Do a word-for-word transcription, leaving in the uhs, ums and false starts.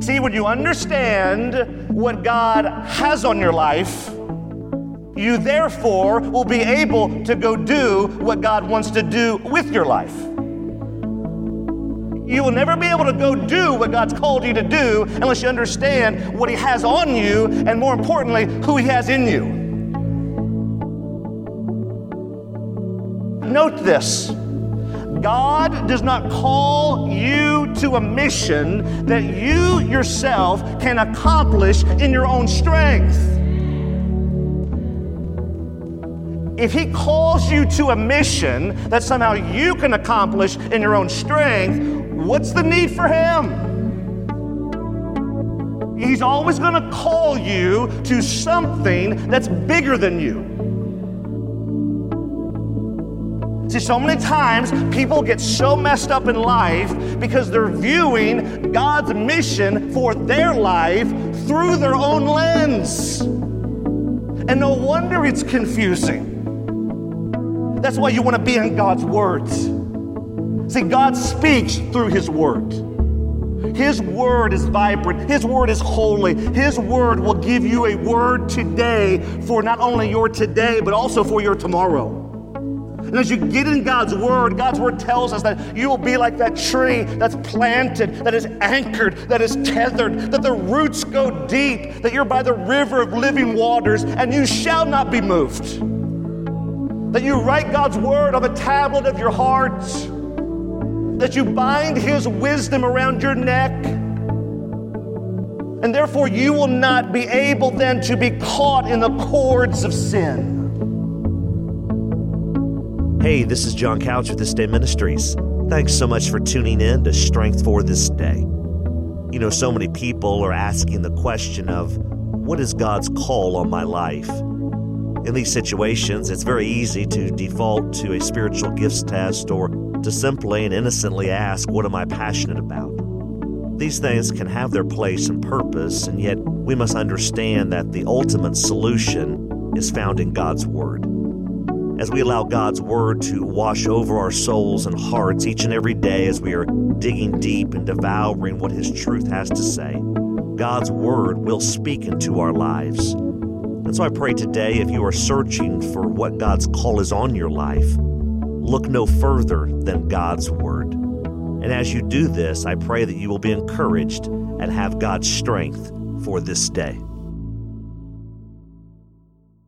See, when you understand what God has on your life, you therefore will be able to go do what God wants to do with your life. You will never be able to go do what God's called you to do unless you understand what He has on you and, more importantly, who He has in you. Note this. God does not call you to a mission that you yourself can accomplish in your own strength. If He calls you to a mission that somehow you can accomplish in your own strength, what's the need for Him? He's always going to call you to something that's bigger than you. See, so many times people get so messed up in life because they're viewing God's mission for their life through their own lens. And no wonder it's confusing. That's why you want to be in God's Word. See, God speaks through His Word. His Word is vibrant. His Word is holy. His Word will give you a word today for not only your today, but also for your tomorrow. And as you get in God's Word, God's Word tells us that you will be like that tree that's planted, that is anchored, that is tethered, that the roots go deep, that you're by the river of living waters, and you shall not be moved. That you write God's Word on the tablet of your heart, that you bind His wisdom around your neck, and therefore you will not be able then to be caught in the cords of sin. Hey, this is John Couch with This Day Ministries. Thanks so much for tuning in to Strength for This Day. You know, so many people are asking the question of, what is God's call on my life? In these situations, it's very easy to default to a spiritual gifts test or to simply and innocently ask, what am I passionate about? These things can have their place and purpose, and yet we must understand that the ultimate solution is found in God's Word. As we allow God's Word to wash over our souls and hearts each and every day as we are digging deep and devouring what His truth has to say, God's Word will speak into our lives. And so I pray today, if you are searching for what God's call is on your life, look no further than God's Word. And as you do this, I pray that you will be encouraged and have God's strength for this day.